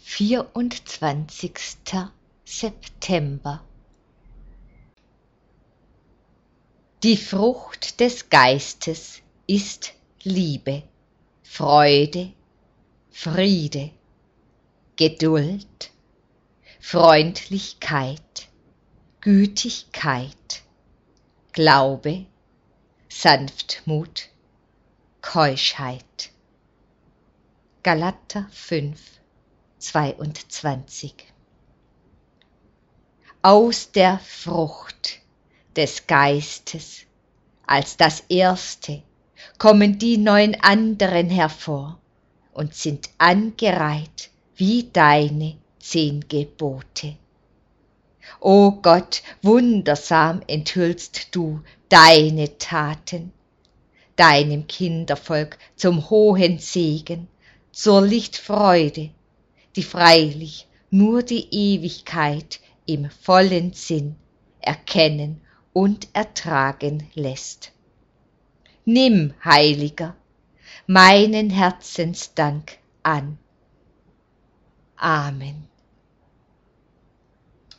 24. September. Die Frucht des Geistes ist Liebe, Freude, Friede, Geduld, Freundlichkeit, Gütigkeit, Glaube, Sanftmut, Keuschheit. Galater 5, 22. Aus der Frucht des Geistes als das erste kommen die 9 anderen hervor und sind angereiht wie deine 10 Gebote. O Gott, wundersam enthüllst du deine Taten, deinem Kindervolk zum hohen Segen, zur Lichtfreude, die freilich nur die Ewigkeit im vollen Sinn erkennen und ertragen lässt. Nimm, Heiliger, meinen Herzensdank an. Amen.